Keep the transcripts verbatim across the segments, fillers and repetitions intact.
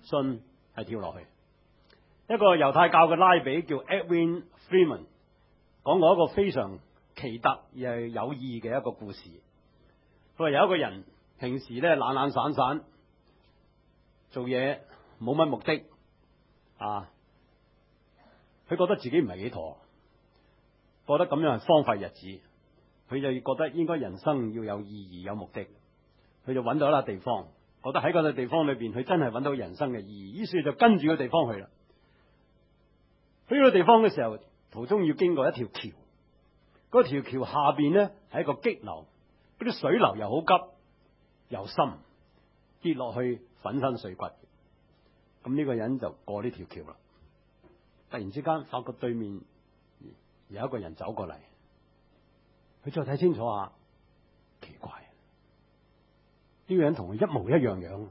信係跳落去。一個猶太教嘅拉比叫 Edwin Friedman 講過一個非常奇特而係有意義嘅一個故事。佢話有一個人平時咧懶懶散散做嘢冇乜目的啊，佢覺得自己唔係幾妥，覺得咁樣係荒廢日子，佢就覺得應該人生要有意義有目的，佢就揾到一笪地方，覺得喺嗰個地方裏邊佢真係揾到人生嘅意義，於是就跟住個地方去啦。去呢個地方嘅時候，途中要經過一條橋，嗰條橋下邊呢係一個激流，嗰啲水流又好急又深，跌落去粉身碎骨。咁呢個人就過呢條橋啦。突然之間發覺對面有一個人走過嚟，佢再睇清楚下，奇怪，呢個人同佢一模一樣樣，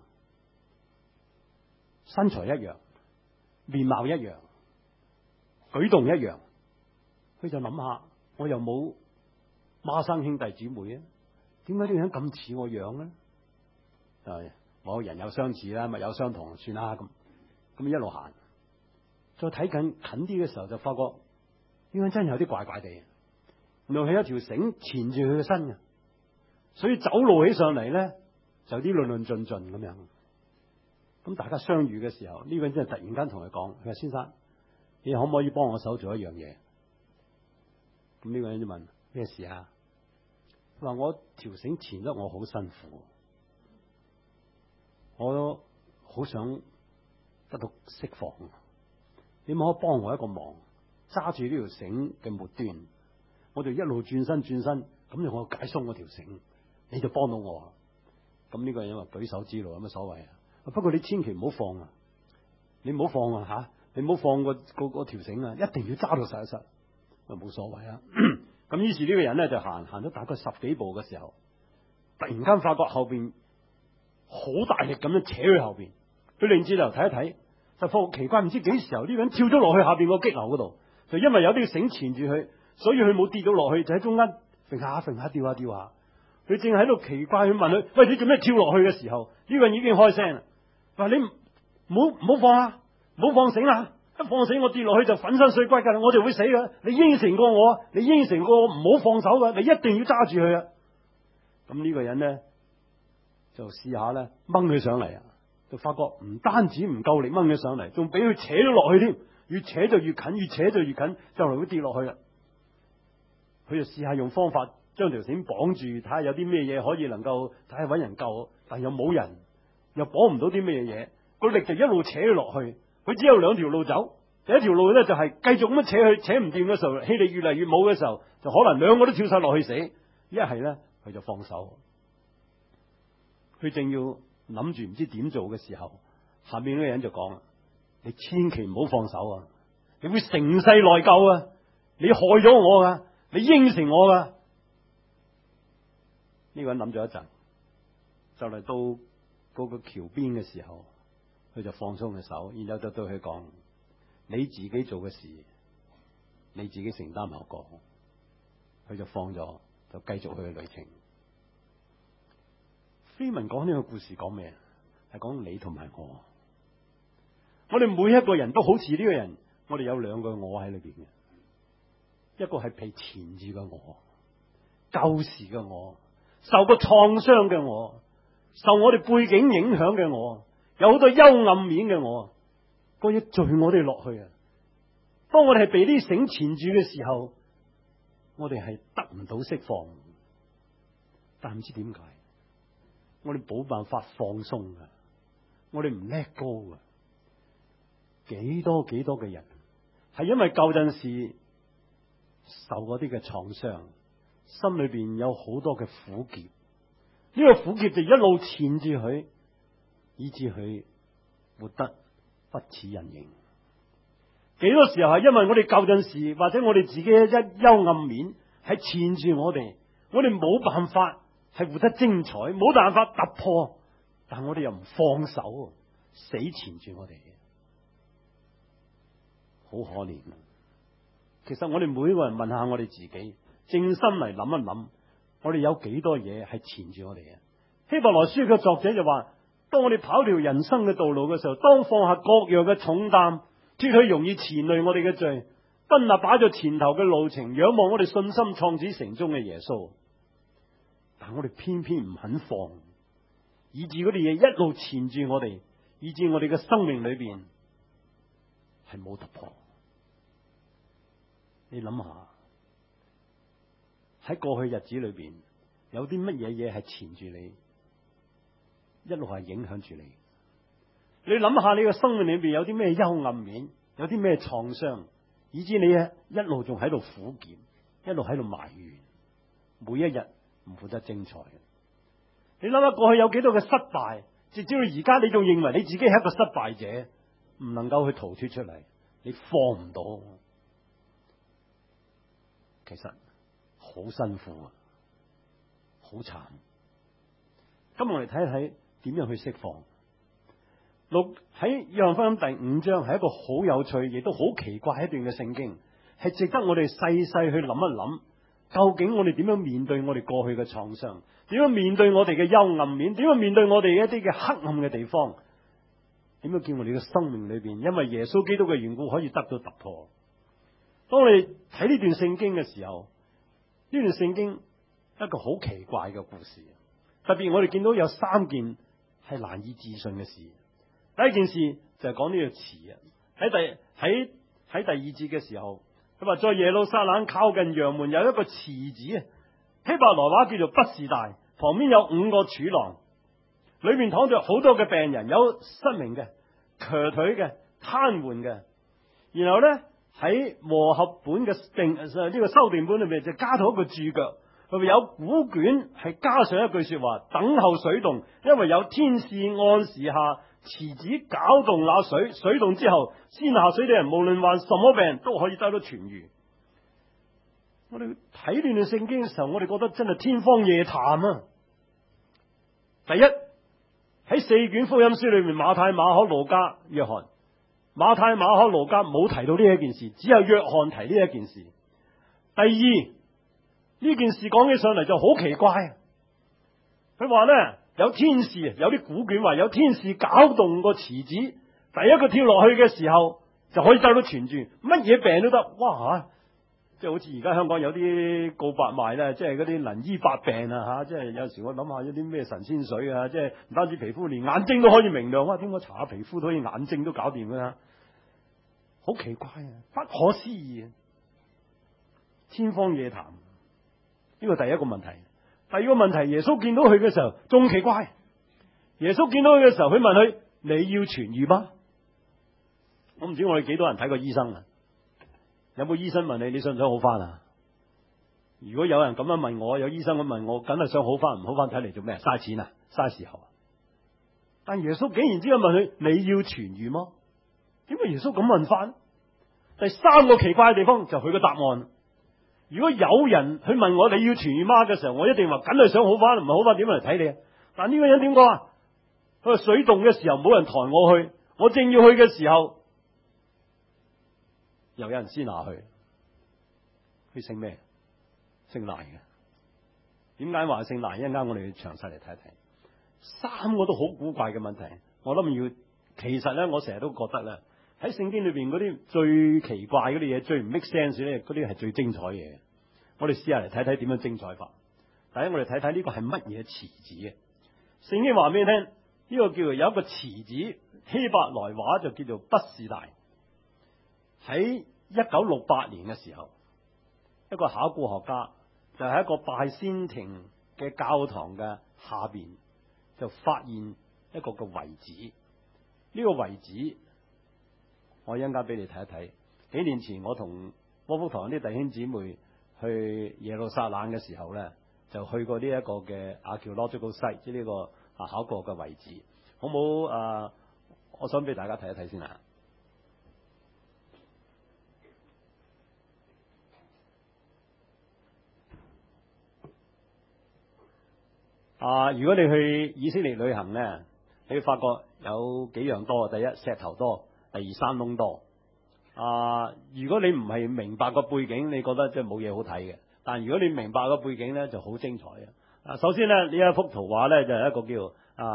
身材一樣，面貌一樣，舉動一樣。佢就諗下，我又冇孖生兄弟姊妹啊，點解呢個人咁似我樣呢？係我人有相似啦，物有相同，算啦咁。咁一路行，再睇緊近啲嘅時候，就發覺呢個人真係有啲怪怪地，原來係一條繩纏住佢嘅身嘅，所以走路起上嚟咧就有啲論論盡盡咁樣。咁大家相遇嘅時候，呢、這個人真係突然間同佢講：佢話先生，你可唔可以幫我手做一樣嘢？咁呢個人就問：咩事啊？佢話我條繩纏得我好辛苦，我都好想得到釋放，你可唔可以幫我一個忙？揸住呢條繩嘅末端，我就一路轉身轉身，咁就我解鬆嗰條繩，你就幫到我。咁呢個人話舉手之勞有乜所謂啊？不過你千祈唔好放啊！你唔好放啊吓！你唔好放個個個條繩啊！一定要揸到實一實，啊冇所謂啊！咁於是呢個人咧就行行咗大概十幾步嘅時候，突然間發覺後邊好大力咁樣扯佢後邊。佢擰轉頭睇一睇，就發覺奇怪，唔知幾時候呢個人跳咗落去下邊個激流嗰度，就因為有啲繩纏住佢，所以佢冇跌咗落去，就喺中間揈下揈下，掉下掉下。佢正喺度奇怪，去問佢：喂，你做咩跳落去嘅時候？呢、這個人已經開聲啦，話你唔好唔好放啊，唔好放繩啦！一放繩我跌落去就粉身碎骨噶啦，我就會死噶。你應承過我，你應承過我唔好放手噶，你一定要揸住佢啊！咁呢個人咧就試下咧掹佢上嚟啊！就發覺唔單止唔夠力掹佢上嚟，仲俾佢扯咗落去添，越扯就越近，越扯就越近，就嚟會跌落去啦。佢就試下用方法將條繩綁住，睇下有啲咩嘢可以能夠睇下搵人救，但又冇人，又綁唔到啲咩嘢，個力就一路扯咗落去。佢只有兩條路走，第一條路咧就係繼續咁樣扯佢，扯唔掂嘅時候，氣力越嚟越冇嘅時候，就可能兩個都跳晒落去死。一係咧佢就放手，佢正要諗住唔知點做嘅時候，下面嗰個人就講啦：你千祈唔好放手啊！你會成世內疚啊！你害咗我噶，你應承我噶。呢個人諗咗一陣，就嚟到嗰個橋邊嘅時候，佢就放鬆嘅手，然後就對佢講：你自己做嘅事，你自己承擔後果。佢就放咗，就繼續佢嘅旅程。飛文講呢個故事講咩？係講你同埋我。我哋每一個人都好似呢個人，我哋有兩個我喺裏邊嘅，一個係被纏住嘅我，舊時嘅我，受過創傷嘅我，受我哋背景影響嘅我，有好多幽暗面嘅我，嗰啲墜我哋落去啊！當我哋係被啲繩纏住嘅時候，我哋係得唔到釋放，但唔知點解。我哋冇辦法放鬆噶，我哋唔 let go噶。幾多幾多嘅人係因為舊陣時受嗰啲嘅創傷，心裏邊有好多嘅苦澀，呢、這個苦澀就一路纏住佢，以致佢活得不似人形。幾多時候係因為我哋舊陣時或者我哋自己一幽暗面係纏住我哋，我哋冇辦法係活得精彩，冇辦法突破，但我哋又唔放手，死纏住我哋，好可憐。其實我哋每一個人問下我哋自己，正心嚟諗一諗，我哋有幾多嘢係纏住我哋嘅？希伯來書嘅作者就話： 當我哋跑條人生嘅道路嘅時候，當放下各樣嘅重擔，脫去容易纏累我哋嘅罪，奔那擺在前頭嘅路程，仰望我哋信心創始成終嘅耶穌，但我哋偏偏唔肯放，以致嗰啲嘢一路纏住我哋，以致我哋嘅生命裏邊係冇突破。你諗下，喺過去日子裏邊有啲乜嘢嘢係纏住你，一路係影響住你？你諗下你嘅生命裏邊有啲咩幽暗面，有啲咩創傷，以致你啊一路仲喺度苦澀，一路喺度埋怨，每一日唔負責精彩。你諗下過去有幾多嘅失敗，直至到而家你仲認為你自己係一個失敗者，唔能夠去逃脫出嚟，你放唔到，其實好辛苦啊，好慘。今日我哋睇一睇點樣去釋放。六喺約翰福音第五章係一個好有趣，亦都好奇怪一段嘅聖經，係值得我哋細細去諗一諗，究竟我哋點樣面對我哋過去嘅創傷，點樣面對我哋嘅幽暗面，點樣面對我哋一啲嘅黑暗嘅地方，點樣叫我哋嘅生命裏邊因為耶穌基督嘅緣故可以得到突破。當你睇呢段聖經嘅時候，呢段聖經一個好奇怪嘅故事，特別我哋見到有三件係難以置信嘅事。第一件事就係講呢個池啊，喺第喺喺第二節嘅時候，佢話在耶路撒冷靠近羊門有一個池子啊，希伯來話叫做畢士大，旁邊有五個柱廊，裏面躺着好多嘅病人，有失明嘅、瘸腿嘅、癱瘓嘅。然後咧喺和合本嘅定呢個修訂本裏面就加到一個注腳，佢有古卷係加上一句說話：等候水動，因為有天使按時下池子攪動那水，水動之後，先下水的人無論患什麼病都可以得到痊愈。我哋睇呢段聖經嘅時候，我哋覺得真係天方夜譚啊！第一，喺四卷福音書裏面，馬太、馬可、路加、約翰，馬太、馬可、路加冇提到呢一件事，只有約翰提呢一件事。第二，呢件事講起上嚟就好奇怪，佢話呢，有天使，有啲古卷話有天使攪動個池子，第一個跳落去嘅時候就可以得到痊愈，乜嘢病都得。哇！即係好似而家香港有啲告白賣咧，即係嗰啲能醫百病啊吓！即係有時我諗下有啲咩神仙水啊，即係唔單止皮膚，連眼睛都可以明亮。哇！點解搽下皮膚都可以眼睛都搞掂㗎？好奇怪啊，不可思議啊，天方夜譚。呢個第一個問題。第二個問題，耶穌見到佢嘅時候仲奇怪。耶穌見到佢嘅時候，佢問佢：你要痊愈嗎？我唔知我哋幾多人睇過醫生啊？有冇醫生問你，你想唔想好翻啊？如果有人咁樣問我，有醫生咁問我，梗係想好翻，唔好翻睇嚟做咩？嘥錢啊，嘥時候啊！但耶穌竟然之間問佢：你要痊愈嗎？點解耶穌咁問翻？第三個奇怪嘅地方就係佢嘅答案。如果有人去問我你要痊愈嗎嘅時候，我一定話梗係想好翻，唔係好翻點嚟睇你啊？但呢個人點講啊？佢話水動嘅時候冇人抬我去，我正要去嘅時候，又有人先拿去。佢姓咩？姓賴嘅。點解話姓賴？一陣間我哋詳細嚟睇一睇。三個都好古怪嘅問題，我諗要，其實咧，我成日都覺得咧，喺聖經裏邊嗰啲最奇怪嗰啲嘢，最唔 make sense 咧，嗰啲係最精彩嘢。我哋試下嚟睇睇點樣精彩法。第一，我哋睇睇呢個係乜嘢池子嘅。聖經話俾你聽，呢個叫做有一個池子，希伯來話就叫做畢士大。喺一九六八年嘅時候，一個考古學家就喺一個拜先庭嘅教堂嘅下邊，就發現一個嘅遺址。呢個遺址，我一陣間俾你睇一睇。幾年前我同波福堂啲弟兄姊妹去耶路撒冷嘅時候咧，就去過呢一個嘅 archaeological site，即係呢個啊考古嘅遺址。好冇啊？我想俾大家睇一睇先啊！啊！如果你去以色列旅行咧，你會發覺有幾樣多。第一，石頭多；第二，山窿多。啊！如果你唔係明白個背景，你覺得即係冇嘢好睇嘅。但如果你明白個背景咧，就好精彩嘅。啊，首先咧呢一幅圖畫咧就係一個叫啊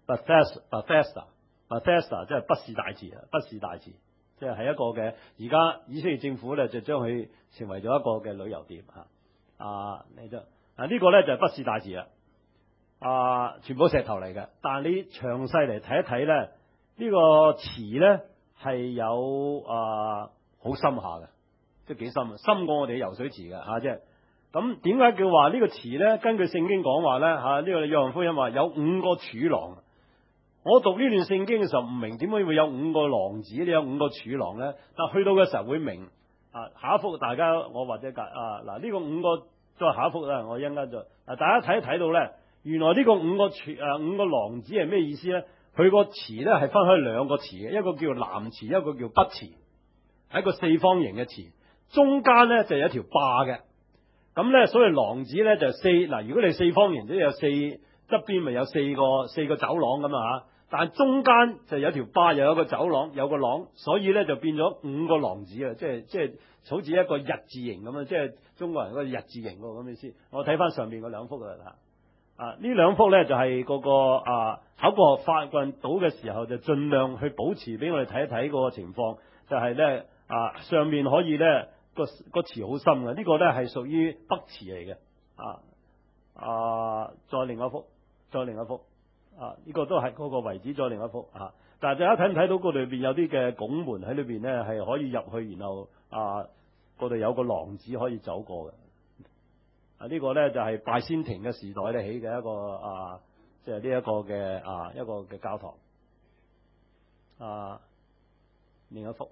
Bethesda，Bethesda，Bethesda 即係畢士大池啊，畢士大池，即係係一個嘅，而家以色列政府咧就將佢成為咗一個嘅旅遊店啊。啊，你就啊呢個咧就係畢士大池啦。啊，全部石頭嚟嘅，但係你詳細嚟睇一睇咧，呢個池咧係有啊好深下嘅，即係幾深啊，深過我哋游水池嘅吓，即係咁點解叫話呢個池咧？根據聖經講話咧吓，呢個約翰福音話有五個柱廊。我讀呢段聖經嘅時候唔明點解會有五個廊子，呢有五個柱廊咧？但去到嘅時候會明啊。下一幅大家我或者介啊嗱呢個五個再下一幅啦，我一陣間就啊大家睇一睇到咧。原來呢個五個柱誒五個廊子係咩意思咧？佢個池咧係分開兩個池嘅，一個叫南池，一個叫北池，係一個四方形嘅池，中間咧就有一條壩嘅。咁咧，所以廊子咧就四嗱，如果你四方形，即係有四側邊咪有四個四個走廊咁啊嚇，但係中間就有條壩，又有個走廊，有個廊，所以咧就變咗五個廊子啊！即係即係好似一個日字形咁啊！即係中國人嗰個日字形喎咁意思。我睇翻上面嗰兩幅啊嚇。啊！呢兩幅咧就係嗰個啊考古學發掘到嘅時候，就盡量去保持俾我哋睇一睇嗰個情況，就係咧啊上面可以咧個個池好深嘅，呢個咧係屬於北池嚟嘅。啊啊！再另一幅，再另一幅啊！呢個都係嗰個遺址，再另一幅啊！但係大家睇唔睇到嗰裏邊有啲嘅拱門喺裏邊咧，係可以入去，然後啊嗰度有個廊子可以走過嘅。啊！呢個咧就係拜先庭嘅時代咧起嘅一個啊，即係呢一個嘅啊一個嘅教堂。啊，另一幅，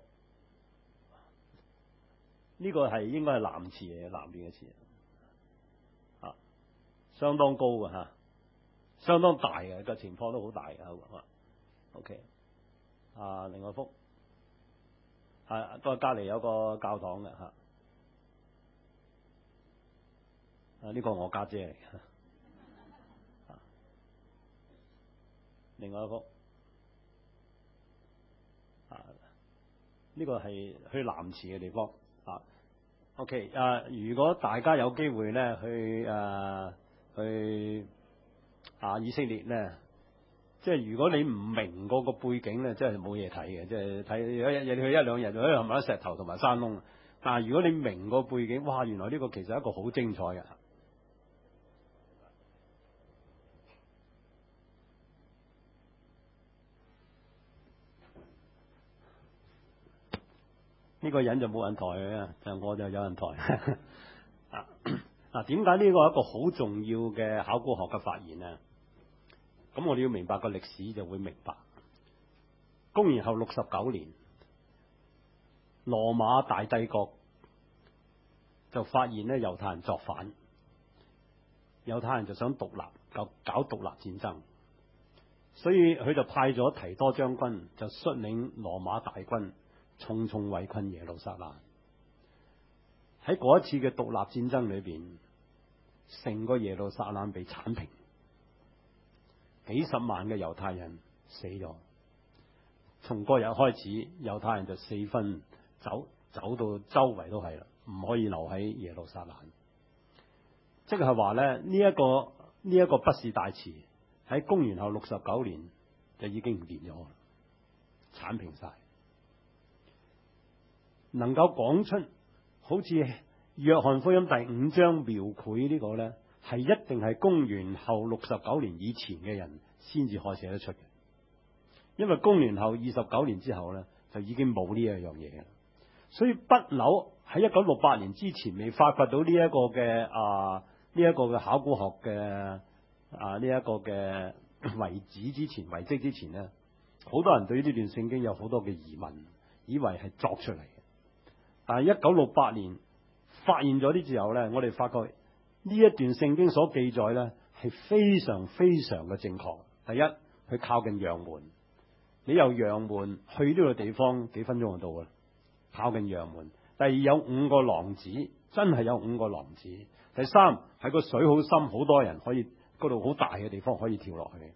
呢個係應該係南池嚟嘅，南邊嘅池。啊，相當高嘅嚇，相當大嘅個情況都好大嘅。好 OK。啊，另外一幅，係都係隔離有個教堂嘅嚇。啊！呢、這個我家姐嚟嘅，另外一幅啊，呢、這個係去南池嘅地方啊。OK 啊，如果大家有機會咧去誒、啊、去啊以色列咧，即係如果你唔明嗰個背景咧，真係冇嘢睇嘅，即係睇一日去一兩日就喺度埋石頭同埋山窿。但係如果你明個背景，哇！原來呢個其實係一個好精彩嘅。呢個人就冇人抬佢啊，就我就有人抬啊。嗱，點解呢個係一個好重要嘅考古學嘅發現呢？咁我哋要明白個歷史，就會明白。公元後六十九年，羅馬大帝國就發現咧猶太人作反，猶太人就想獨立，搞搞獨立戰爭，所以佢就派咗提多將軍就率領羅馬大軍，重重圍困耶路撒冷。喺嗰一次嘅獨立戰爭裏邊，成個耶路撒冷被鏟平，幾十萬嘅猶太人死咗。從嗰日開始，猶太人就四分走，走到周圍都係啦，唔可以留喺耶路撒冷。即係話咧，呢一個呢一個畢士大池喺公元後六十九年就已經唔見咗，鏟平晒。能夠講出好似約翰福音第五章描繪呢個呢，係一定係公元後六十九年以前嘅人先至可以寫得出嘅。因為公元後二十九年之後呢，就已經冇呢一樣嘢嘅。所以北樓喺一九六八年之前未發掘到呢一個嘅啊呢一個嘅考古學嘅啊呢一個嘅遺址之前遺跡之前呢，好多人對呢段聖經有好多嘅疑問，以為係作出嚟嘅。但係一九六八年發現咗啲之後呢，我哋發覺呢一段聖經所記載呢係非常非常嘅正確。第一，佢靠近羊門，你由羊門去呢個地方幾分鐘就到㗎啦，靠近羊門。第二，有五個廊子，真係有五個廊子。第三，係個水好深，好多人可以嗰度好大嘅地方可以跳落去。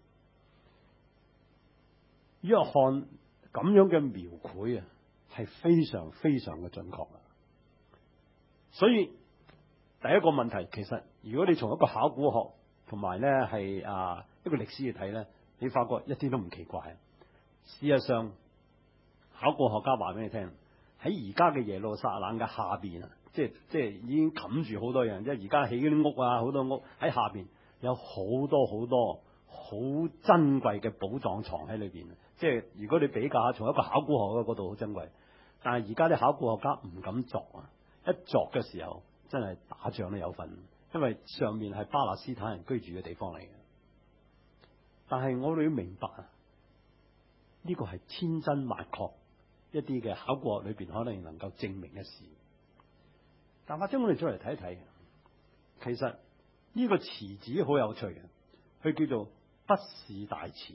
約翰咁樣嘅描繪啊，係非常非常嘅準確啊！所以第一個問題，其實如果你從一個考古學同埋咧係啊一個歷史去睇咧， 你發覺一啲都唔奇怪。事實上，考古學家話俾你聽，喺而家嘅耶路撒冷嘅下邊啊，即係即係已經冚住好多樣，即係而家起嗰啲屋啊，好多屋喺下邊有好多好多好珍貴嘅寶藏藏喺裏邊。即係如果你比較下，從一個考古學嘅角度好珍貴，但係而家啲考古學家唔敢鑿啊，一鑿嘅時候真係打仗都有份，因為上面係巴勒斯坦人居住嘅地方嚟嘅。但係我哋要明白啊，呢個係千真萬確一啲嘅考古學裏邊可能能夠證明嘅事。但或者我哋再嚟睇一睇，其實呢個池子好有趣嘅，佢叫做畢士大池，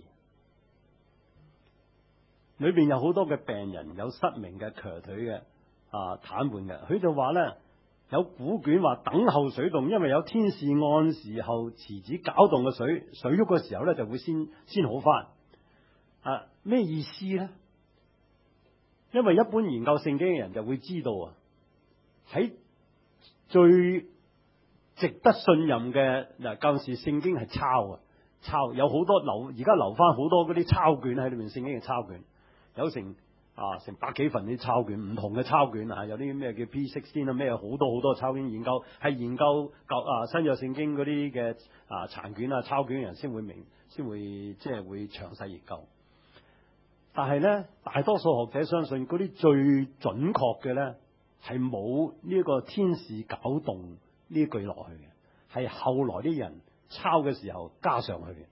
裏邊有好多嘅病人，有失明嘅、瘸腿嘅、啊癱瘓嘅。佢就話咧，有古卷話等候水動，因為有天使按時候池子攪動嘅水，水喐嘅時候咧就會先先好翻。啊，咩意思咧？因為一般研究聖經嘅人就會知道啊，喺最值得信任嘅嗱，舊時聖經係抄啊，抄有好多留，而家留翻好多嗰啲抄卷喺裏面，聖經嘅抄卷有成啊成百幾份啲抄卷，唔同嘅抄卷啊，有啲咩叫 P 十六 啊，咩好多好多抄卷，研究係研究舊啊新約聖經嗰啲嘅啊殘卷啊抄卷嘅人先會明，先會即係會詳細研究。但係咧，大多數學者相信嗰啲最準確嘅咧，係冇呢個天使攪動呢句落去嘅，係後來啲人抄嘅時候加上去嘅。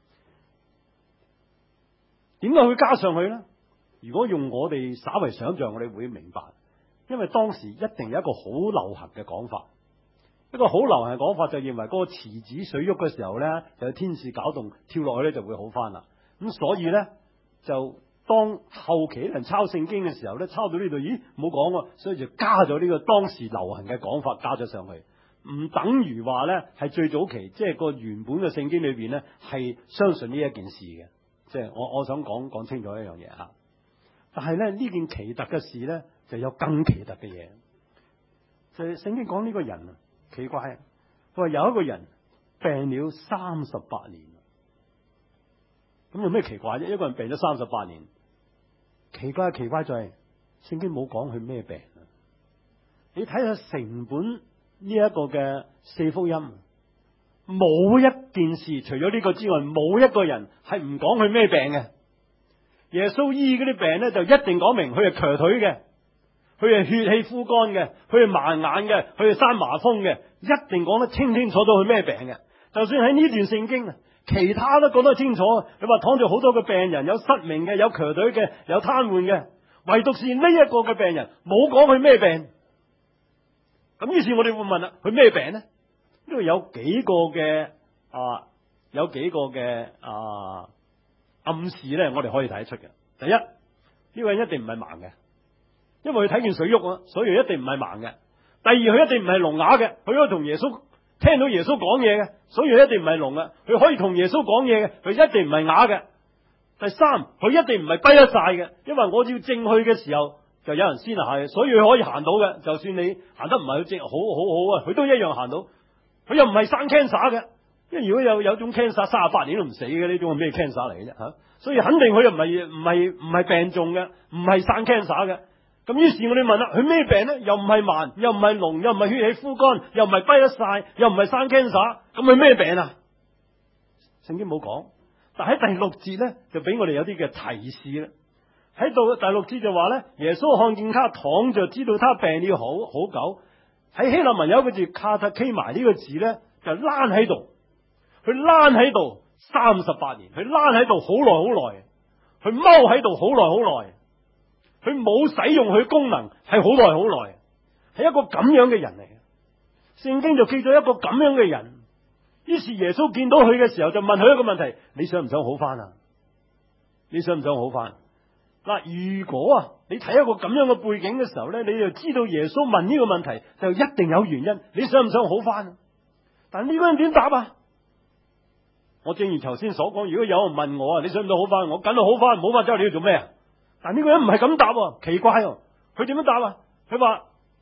點解會加上去咧？如果用我哋稍為想象，我哋會明白，因為當時一定有一個好流行嘅講法，一個好流行嘅講法就認為嗰個池子水喐嘅時候咧，就有天使攪動跳落去咧就會好翻啦。咁所以咧就。當後期人抄聖經嘅時候咧，抄到呢度，咦冇講喎，所以就加咗呢個當時流行嘅講法加咗上去，唔等於話咧係最早期，即係個原本嘅聖經裏邊咧係相信呢一件事嘅，即係我我想講講清楚一樣嘢吓。但係咧呢件奇特嘅事咧就有更奇特嘅嘢，就係聖經講呢個人啊奇怪，佢話有一個人病了三十八年，咁有咩奇怪啫？一個人病咗三十八年。奇怪奇怪就係聖經冇講佢咩病啊！你睇下成本呢一個嘅四福音，冇一件事除咗呢個之外，冇一個人係唔講佢咩病嘅。耶穌醫嗰啲病咧，就一定講明佢係瘸腿嘅，佢係血氣枯乾嘅，佢係盲眼嘅，佢係生麻風嘅，一定講得清清楚楚佢咩病嘅。就算喺呢段聖經啊。其他都講得清楚，你話躺住好多嘅病人，有失明嘅，有瘸腿嘅，有癱瘓嘅，唯獨是呢一個嘅病人冇講佢咩病。咁於是我哋會問啦，佢咩病呢？呢度有幾個嘅啊，有幾個嘅啊暗示咧，我哋可以睇得出嘅。第一，呢個人一定唔係盲嘅，因為佢睇見水喐啊，所以一定唔係盲嘅。第二，佢一定唔係聾啞嘅，佢可以同耶穌。聽到耶穌講嘢嘅，所以佢一定唔係聾嘅。佢可以同耶穌講嘢嘅，佢一定唔係啞嘅。第三，佢一定唔係跛得晒嘅，因為我要正去嘅時候就有人先行嘅，所以佢可以行到嘅。就算你行得唔係正好好好啊，佢都一樣行到。佢又唔係生 cancer 嘅，因為如果有有種 cancer 三十八年都唔死嘅，呢種係咩 cancer 嚟嘅啫吓？所以肯定佢又唔係唔係唔係病重嘅，唔係生 cancer 嘅。咁於是我哋問啦，佢咩病咧？又唔係盲，又唔係聾，又唔係血氣枯乾，又唔係跛得晒，又唔係生 cancer，咁佢咩病啊？聖經冇講，但喺第六節咧就俾我哋有啲嘅提示啦。喺度第六節就話咧，耶穌看見他躺着，知道他病了好好久。喺希臘文有一個字卡塔基埋呢個字咧，就躝喺度，佢躝喺度三十八年，佢躝喺度好耐好耐，佢踎喺度好耐好耐。佢冇使用佢功能，係好耐好耐，係一個咁樣嘅人嚟嘅。聖經就記咗一個咁樣嘅人。於是耶穌見到佢嘅時候，就問佢一個問題：你想唔想好翻啊？你想唔想好翻？嗱，如果啊，你睇一個咁樣嘅背景嘅時候咧，你就知道耶穌問呢個問題就一定有原因。你想唔想好翻啊？但呢個人點答啊？我正如頭先所講，如果有人問我啊，你想唔想好翻？我梗係好翻，唔好翻之後你要做咩啊？但呢個人唔係咁答，奇怪喎！佢點樣答啊？佢話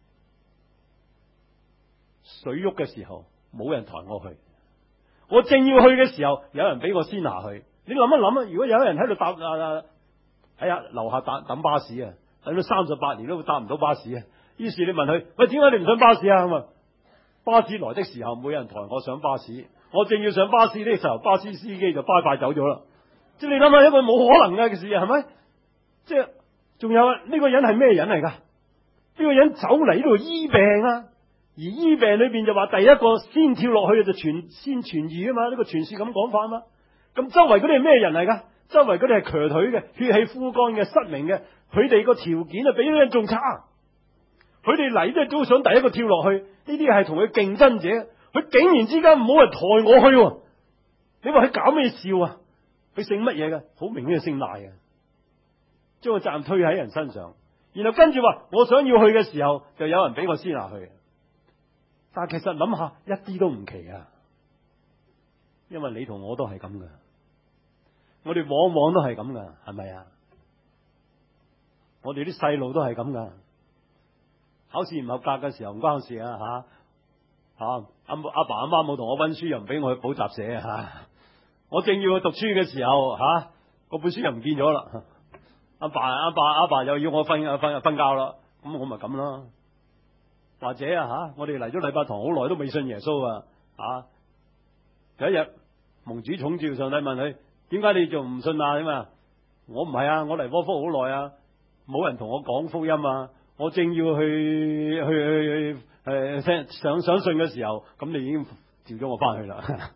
水喐嘅時候冇人抬我去，我正要去嘅時候有人俾我先下去， 你諗一諗啊，如果有人喺度搭啊喺啊樓下等等巴士啊，等咗三十八年都搭唔到巴士啊，於是你問佢：喂，點解你唔上巴士啊？咁啊，巴士來的時候，冇人抬我上巴士，我正要上巴士呢時候，巴士司機就拜拜走咗啦。即係你諗下，一個冇可能嘅事啊，係咪？即係仲有呢、這個人係咩人嚟噶？呢、這個人走嚟呢度醫病啊，而醫病裏邊就話第一個先跳落去就傳先痊愈啊嘛，呢、這個傳說咁講法啊嘛。咁周圍嗰啲係咩人嚟噶？周圍嗰啲係瘸腿嘅、血氣枯乾嘅、失明嘅，佢哋個條件啊比呢人仲差。佢哋嚟都係都想第一個跳落去，呢啲係同佢競爭者，佢竟然之間冇人抬我去、啊，你話佢搞咩笑啊？佢姓乜嘢嘅？好明顯係姓賴嘅，將個責任推喺人身上，然後跟住話我想要去嘅時候，就有人俾我先拿去。但係其實諗下，一啲都唔奇啊，因為你同我都係咁噶，我哋往往都係咁噶，係咪啊？我哋啲細路都係咁噶，考試唔合格嘅時候唔關事啊，吓吓阿阿爸阿媽冇同我溫書，又唔俾我去補習社吓。我正要去讀書嘅時候，吓、啊、嗰本書又唔見咗啦。阿爸阿爸阿爸又要我瞓瞓瞓覺啦，咁我咪咁咯。或者啊吓，我哋嚟咗禮拜堂好耐都未信耶穌啊，啊有一日蒙主寵召，上帝問佢：點解你仲唔信啊？點啊？我唔係啊，我嚟窩福好耐啊，冇人同我講福音啊，我正要去去去誒想想信嘅時候，咁你已經召咗我翻去啦。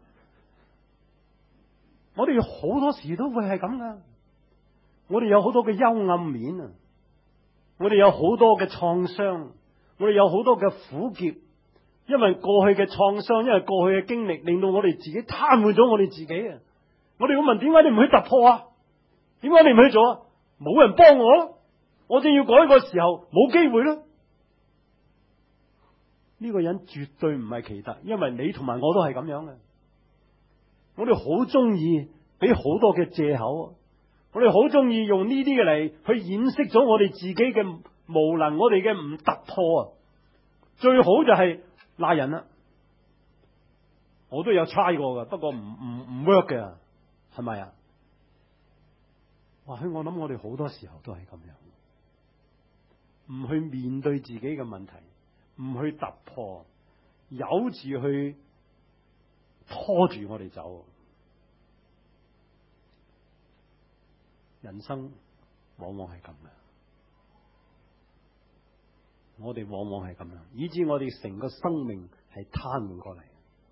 我哋好多時都會係咁噶，我哋有好多嘅幽暗面啊，我哋有好多嘅創傷，我哋有好多嘅苦澀，因為過去嘅創傷，因為過去嘅經歷，令到我哋自己癱瘓咗我哋自己啊！我哋會問：點解你唔去突破啊？點解你唔去做啊？冇人幫我咯，我正要改個時候冇機會咯。呢個人絕對唔係奇特，因為你同埋我都係咁樣嘅。我哋好中意俾好多嘅借口，我哋好中意用呢啲嘅嚟去掩飾咗我哋自己嘅無能，我哋嘅唔突破啊！最好就係賴人啦，我都有 try 過噶，不過唔唔唔 work 嘅，係咪啊？或許我諗我哋好多時候都係咁樣，唔去面對自己嘅問題，唔去突破，有住去拖住我哋走。人生往往係咁嘅，我哋往往係咁樣，以致我哋成個生命係癱瘓過嚟。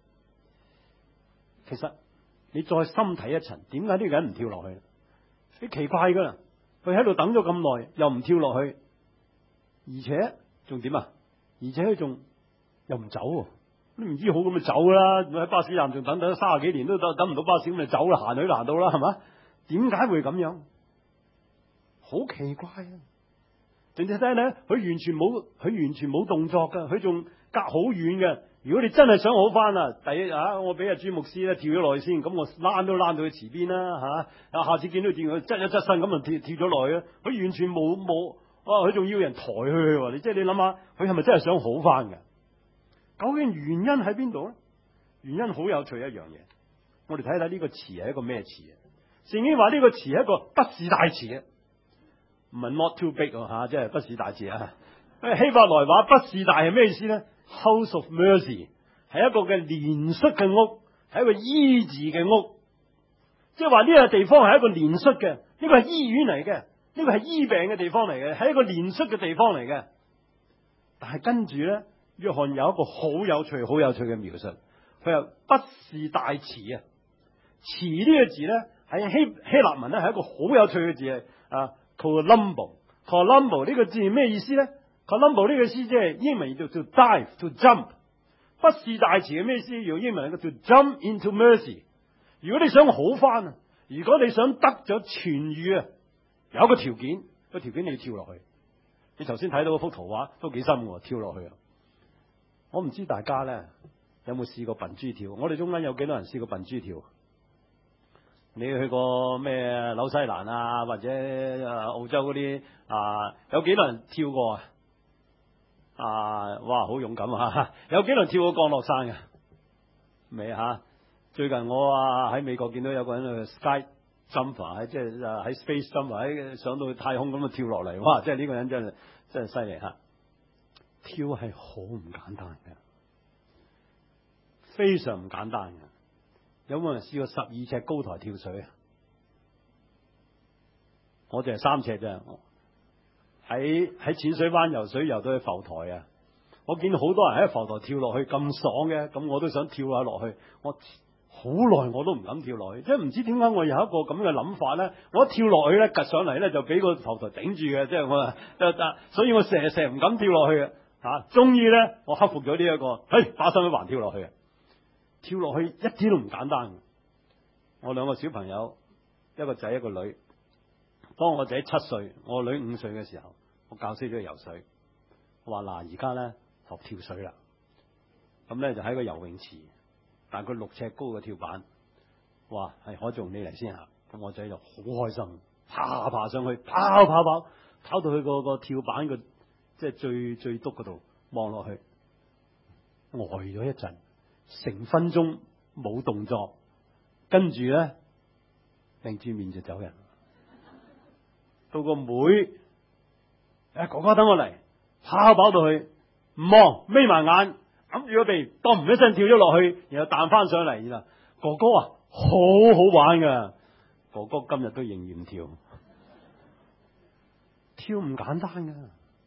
其實你再深睇一層，點解呢個人唔跳落去？你奇怪噶啦，佢喺度等咗咁耐，又唔跳落去，而且仲點啊？而且佢仲又唔走，你唔知好咁就走啦。喺巴士站仲等等三十幾年都等等唔到巴士，咁就走啦，行去行到啦，係嘛？點解會咁樣？好奇怪啊！淨係睇咧，佢完全冇，佢完全冇動作噶，佢仲隔好遠嘅。如果你真係想好翻啊，第一啊，我俾阿朱牧師咧跳咗落去先，咁我躝都躝到去池邊啦吓。啊，下次見到見佢側一側身咁就跳跳咗落去啊！佢完全冇冇，哇！佢仲要人抬佢，你即係你諗下，佢係咪真係想好翻嘅？究竟原因喺邊度咧？原因好有趣一樣嘢，我哋睇睇呢個詞係一個咩詞啊？聖經話呢個詞係一個不是大詞啊。唔係 not too big 吓、啊，即係不是大詞啊！希伯來話不是大係咩意思咧 ？House of mercy 係一個嘅憐恤嘅屋，係一個醫治嘅屋，即係話呢個地方係一個憐恤嘅，呢、這個係醫院嚟嘅，呢、這個係醫病嘅地方嚟嘅，係一個憐恤嘅地方嚟嘅。但係跟住咧，約翰有一個好有趣、好有趣嘅描述，佢話不是大詞啊！詞呢個字咧喺希希臘文咧係一個好有趣嘅字啊！Columbo，Columbo 呢個字係咩意思咧 ？Columbo 呢個意思即係英文叫做 to dive，to jump。不是大詞係咩意思？用英文叫做 jump into mercy。如果你想好翻啊，如果你想得咗痊愈啊，有一個條件，個條件你要跳落去。你頭先睇到嗰幅圖畫都幾深喎，跳落去啊！我唔知大家咧有冇試過笨豬跳？我哋中間有幾多人試過笨豬跳？你去過咩紐西蘭啊，或者澳洲嗰啲啊？有幾多人跳過啊？啊，哇，好勇敢啊！有幾多人跳過降落傘嘅？未吓？最近我啊喺美國見到有個人去 sky jumper 喺即係喺 space jumper 喺上到去太空咁啊跳落嚟，哇！即係呢個人真係真係犀利吓。跳係好唔簡單嘅，非常唔簡單嘅。有冇人試過十二尺高台跳水啊？我就係三尺啫。喺喺淺水灣游水游到去浮台啊！我見到好多人喺浮台跳落去咁爽嘅，咁我都想跳下落去。我好耐我都唔敢跳落去，即係唔知點解我有一個咁嘅諗法咧。我一跳落去咧，趌上嚟咧就俾個浮台頂住嘅，即係我啊，所以我成日成日唔敢跳落去嘅。吓，終於咧我克服咗呢一個，嘿，把心一橫跳落去啊！跳落去一啲都唔簡單。我兩個小朋友，一個仔一個女。當我仔七歲，我女五歲嘅時候，我教識咗佢游水。我話嗱，而家咧學跳水啦。咁咧就喺個游泳池，大概六尺高嘅跳板。哇，係可仲你嚟先行。咁我仔就好開心，爬爬上去，跑跑跑，跑到去個個跳板個即係最最篤嗰度望落去，呆咗一陣，成分鐘冇動作，跟住咧擰住面就走人。到個妹，誒、哎、哥哥等我嚟，跑跑到去，唔望，眯埋眼，揞住個鼻，當唔一聲跳咗落去，然後彈翻上嚟啦。哥哥啊，好好玩噶，哥哥今日都仍然跳，跳唔簡單噶。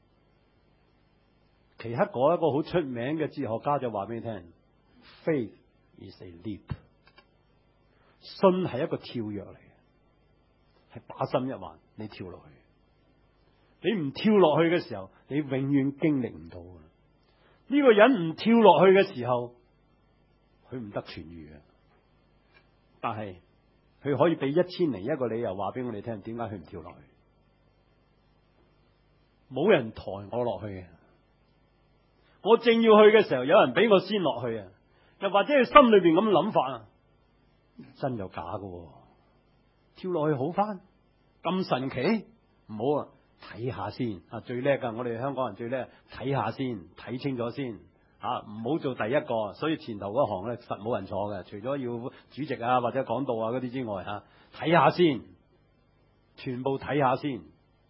奇克果一個好出名嘅哲學家就話俾你聽 ，Faith is a leap， 信係一個跳躍嚟。係把心一橫，你跳落去。你唔跳落去嘅時候，你永遠經歷唔到嘅。呢個人唔跳落去嘅時候，佢唔得痊愈嘅。但係佢可以俾一千零一個理由話俾我哋聽，點解佢唔跳落去？冇人抬我落去嘅。我正要去嘅時候，有人俾我先落去啊！又或者佢心裏邊咁諗法啊，真又假嘅。跳落去好翻咁神奇？唔好啊！睇下先啊！最叻噶，我哋香港人最叻，睇下先，睇清楚先啊！唔好做第一個，所以前頭嗰行咧實冇人坐嘅，除咗要主席啊或者講道啊嗰啲之外吓，睇下先，全部睇下先，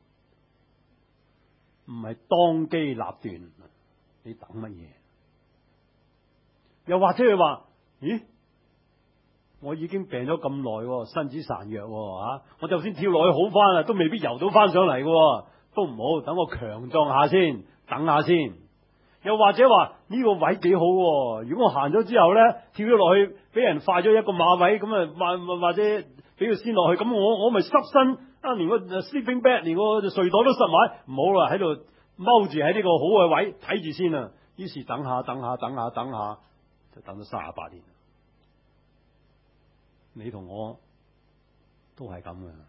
唔係當機立斷，你等乜嘢？又或者佢話，咦？我已經病咗咁耐，身子孱弱吓，我就算跳落去好翻啊，都未必游到翻上嚟嘅，都唔好，等我強壯下先，等下先。又或者話呢個位幾好，如果我行咗之後咧，跳咗落去，俾人快咗一個馬位，咁啊，或或者俾佢先落去，咁我我咪濕身啊，連個 sleeping bag 連個睡袋都濕埋，唔好啦，喺度踎住喺呢個好嘅位睇住先啊。於是等下等下等下等下，就等咗三十八年。你同我都係咁嘅，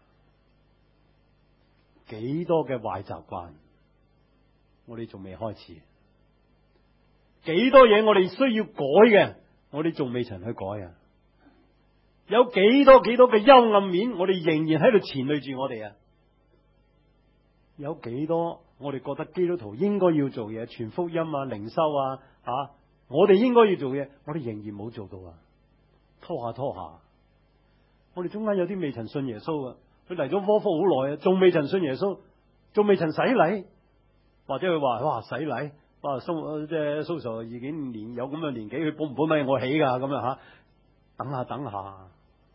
幾多嘅壞習慣，我哋仲未開始；幾多嘢我哋需要改嘅，我哋仲未曾去改啊！有幾多幾多嘅幽暗面，我哋仍然喺度纏累住我哋啊！有幾多我哋覺得基督徒應該要做嘢，傳福音啊、靈修啊，啊，我哋應該要做嘢，我哋仍然冇做到啊！拖下拖下。我哋中間有啲未曾信耶穌啊，佢嚟咗窩福好耐啊，仲未曾信耶穌，仲未曾洗禮，或者佢話哇洗禮，哇蘇即係蘇 Sir已經年有咁嘅年紀，佢保唔保咪我起噶咁樣吓，等下等下，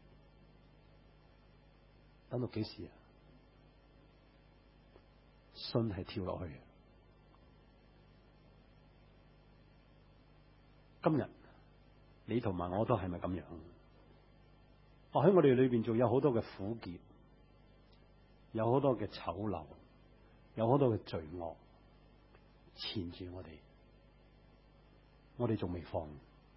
等到幾時啊？信係跳落去，今日你同埋我都係咪咁樣？我喺我哋裏邊仲有好多嘅苦澀，有好多嘅醜陋，有好多嘅罪惡纏住我哋，我哋仲未放。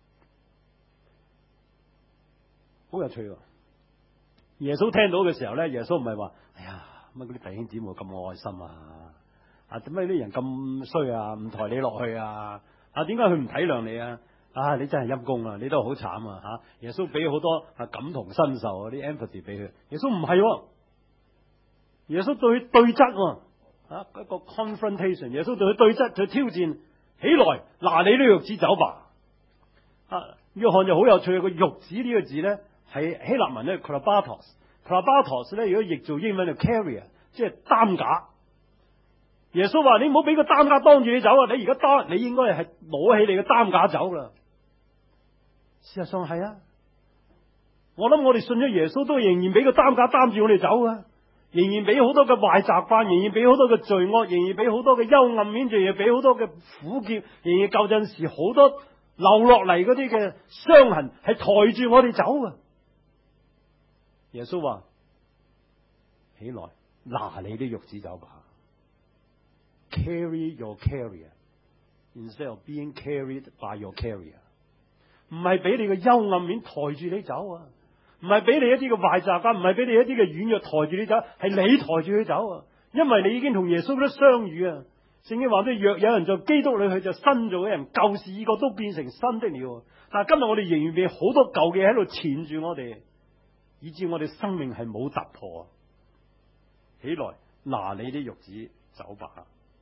好有趣喎！耶穌聽到嘅時候咧，耶穌唔係話：哎呀，乜嗰啲弟兄姊妹咁愛心啊？啊，點解啲人咁衰啊？唔抬你落去啊？啊，點解佢唔體諒你啊？啊！你真係陰公啊！你都好慘啊！吓，耶穌俾好多啊感同身受啊啲 empathy 俾佢。耶穌唔係，耶穌對佢對質啊，一個 confrontation。耶穌對佢對質，佢挑戰起來，拿你呢個褥子走吧。啊，約翰就好有趣，個褥子呢個字咧係希臘文咧 krabatos， ，prabatos 咧，如果譯做英文就 carrier， 即係擔架。耶穌話：你唔好俾個擔架當住你走啊！你而家擔，你應該係攞起你嘅擔架走啦。事實上係啊，我諗我哋信咗耶穌都仍然俾個擔架擔住我哋走啊，仍然俾好多嘅壞習慣，仍然俾好多嘅罪惡，仍然俾好多嘅幽暗面，仍然俾好多嘅苦澀，仍然舊陣時好多流落嚟嗰啲嘅傷痕係抬住我哋走啊。耶穌話：起來，拿你啲褥子走吧。Carry your carrier instead of being carried by your carrier。唔係俾你嘅幽暗面抬住你走啊，唔係俾你一啲嘅壞習慣，唔係俾你一啲嘅軟弱抬住你走，係你抬住佢走啊。因為你已經同耶穌都相遇啊。聖經話咩？若有人在基督裏去，就新造嘅人，舊事已過，都變成新的了。但係今日我哋仍然被好多舊嘅喺度纏住我哋，以致我哋生命係冇突破。起來，拿你啲褥子走吧。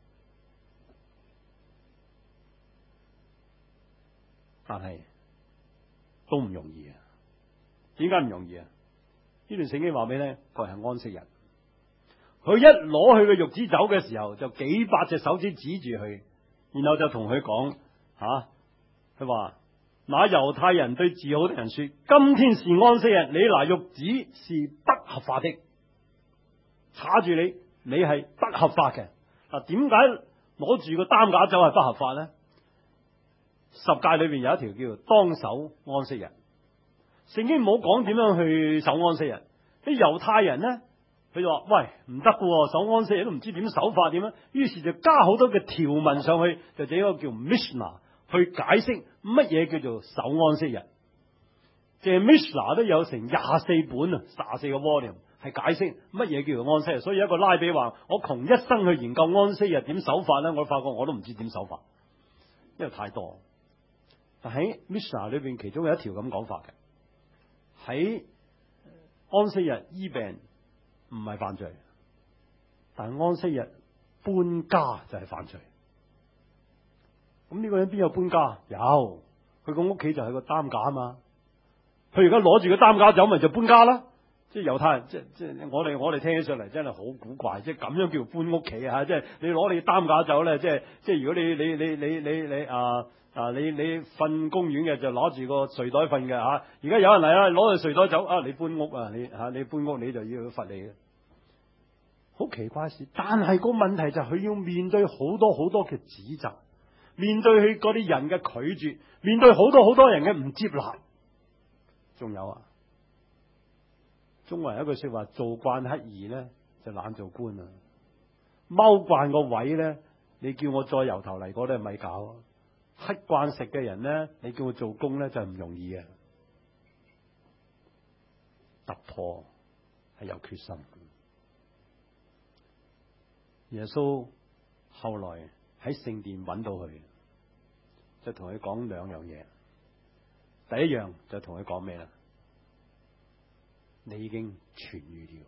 但係都唔容易啊！點解唔容易啊？呢段聖經話俾你聽，佢係安息日。佢一攞佢嘅褥子走嘅時候，就幾百隻手指指住佢，然後就同佢講吓，佢話那猶太人對治好的人說：今天是安息日，你拿褥子是不合法的，叉住你，你係不合法嘅。嗱，點解攞住個擔架走係不合法呢？十誡裏邊有一條叫做當守安息日。聖經唔好講點樣去守安息日。啲猶太人呢，佢就話：喂，唔得㗎，守安息日都唔知點守法點樣。於是就加好多嘅條文上去，就整一個叫 Mishnah 去解釋乜嘢叫做守安息日。即係 Mishnah 都有成廿四本啊，廿四個 volume 係解釋乜嘢叫做安息日。所以一個拉比話：我窮一生去研究安息日點守法咧，我發覺我都唔知點守法，因為太多。但喺 Mishnah 裏邊，其中有一條咁講法嘅，喺安息日醫病唔係犯罪，但係安息日搬家就係犯罪。咁呢個人邊有搬家？有，佢個屋企就係個擔架啊嘛。佢而家攞住個擔架走，咪就搬家啦。即係猶太人，即係即係我哋我哋聽起上嚟真係好古怪，即係咁樣叫搬屋企啊！即係你攞你擔架走咧，即係即係如果你你你你你你啊啊你你瞓公園嘅就攞住個睡袋瞓嘅吓，而家有人嚟啦，攞住睡袋走啊！你搬屋啊，你吓你搬屋你就要罰你嘅，好奇怪事。但係個問題就係佢要面對好多好多嘅指責，面對佢嗰啲人嘅拒絕，面對好多好多人嘅唔接納，仲有啊。中國人有一句說話：做慣乞兒咧就懶做官啊！踎慣個位咧，你叫我再由頭嚟過咧咪搞。乞慣食嘅人咧，你叫我做工咧就唔容易嘅。突破係有決心。耶穌後來喺聖殿揾到佢，就同佢講兩樣嘢。第一樣就同佢講咩啦？你已經痊愈了。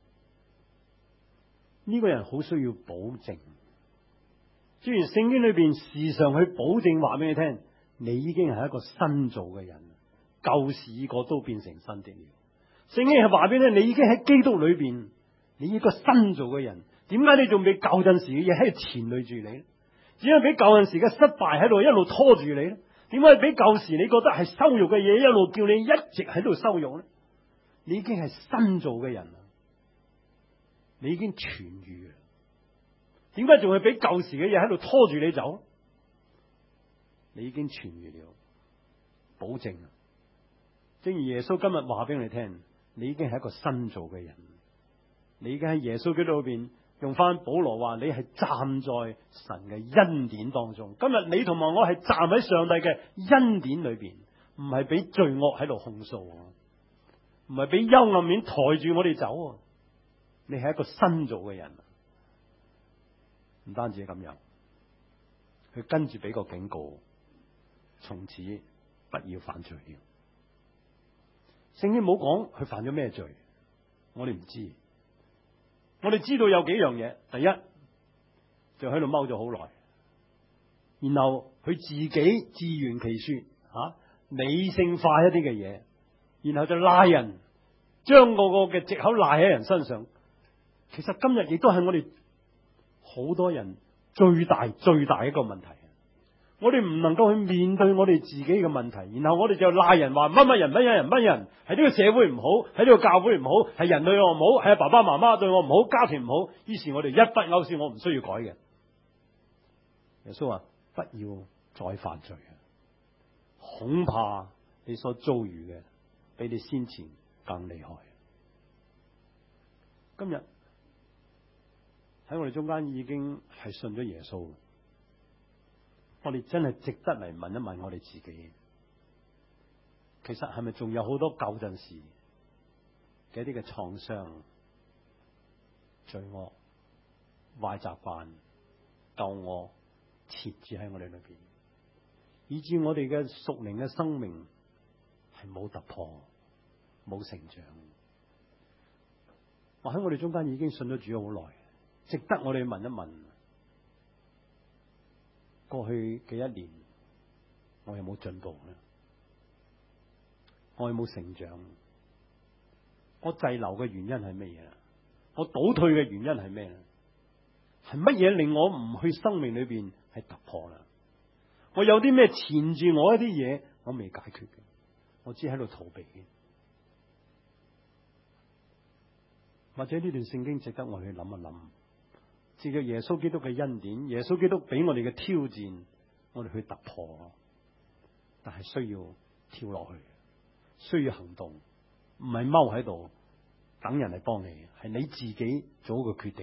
呢個人好需要保證。雖然聖經裏邊時常去保證話俾你聽，你已經係一個新造嘅人，舊事已過都變成新的了。聖經係話俾你聽，你已經喺基督裏邊，你一個新造嘅人。點解你仲俾舊陣時嘅嘢喺度纏累住你咧？點解俾舊陣時嘅失敗喺度一路拖住你咧？點解俾舊時你覺得係羞辱嘅嘢一路叫你一直喺度羞辱咧？你已經係新造嘅人啦，你已經痊愈啦。點解仲係俾舊時嘅嘢喺度拖住你走？你已經痊愈了，保證。正如耶穌今日話俾你聽，你已經係一個新造嘅人，你已經喺耶穌基督裏邊，用翻保羅話，你係站在神嘅恩典當中。今日你同埋我係站喺上帝嘅恩典裏邊，唔係俾罪惡喺度控訴，唔係俾幽暗面抬住我哋走。你係一個新造嘅人。唔單止咁樣，佢跟住俾個警告，從此不要犯罪了。聖經冇講佢犯咗咩罪，我哋唔知。我哋知道有幾樣嘢，第一就喺度踎咗好耐，然後佢自己自圓其說，吓、啊、理性化一啲嘅嘢，然後就拉人， 將個個嘅藉口賴喺人身上。其實今日亦都係我哋好多人最大最大一個問題。我哋唔能夠去面對我哋自己嘅問題，然後我哋就賴人話乜乜人乜乜人乜人，係呢個社會唔好，係呢個教會唔好，係人對我唔好，係爸爸媽媽對我唔好，家庭唔好，於是我哋一筆勾銷，我唔需要改嘅。耶穌話不要再犯罪，恐怕你所遭遇嘅比你先前更厲害。今日喺我哋中間已經係信咗耶穌，我哋真係值得嚟問一問我哋自己，其實係咪仲有好多舊陣時嘅一啲嘅創傷、罪惡、壞習慣、舊我設置喺我哋裏邊，以致我哋嘅屬靈嘅生命係冇突破、冇成長。我喺我哋中間已經信咗主好耐，值得我哋問一問。過去嘅一年，我有冇進步呢？我有冇成長？我滯留嘅原因係咩嘢？我倒退嘅原因係咩？係乜嘢令我唔去生命裏邊係突破啦？我有啲咩纏住我一啲嘢，我未解決嘅，我只喺度逃避。或者呢段聖經值得我去諗一諗。藉着耶穌基督嘅恩典，耶穌基督俾我哋嘅挑戰，我哋去突破，但係需要跳落去，需要行動，唔係踎喺度等人嚟幫你，係你自己做一個決定。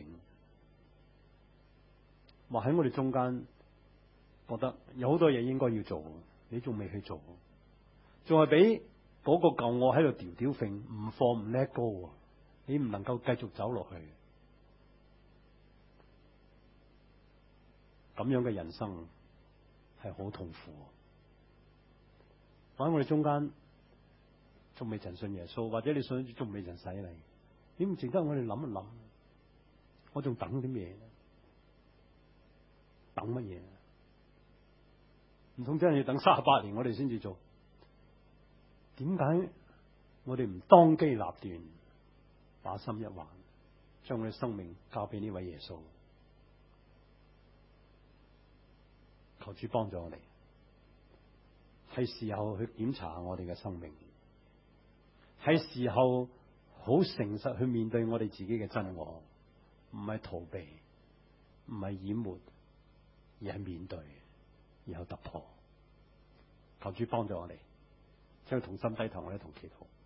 或喺我哋中間覺得有好多嘢應該要做，你仲未去做，仲係俾嗰個舊我喺度吊吊揈，唔放唔 let go，你唔能夠繼續走落去。咁樣嘅人生係好痛苦。或者我哋中間仲未曾信耶穌，或者你信仲未曾洗禮，你唔值得我哋諗一諗？我仲等啲咩？等乜嘢？唔通真係要等三十八年我哋先至做？點解我哋唔當機立斷，把心一橫，將我哋生命交俾呢位耶穌？求主幫助我哋，係時候去檢查下我哋嘅生命，係時候好誠實去面對我哋自己嘅真我，唔係逃避，唔係掩沒，而係面對，然後突破。求主幫助我哋，將同心低頭，我哋同祈禱。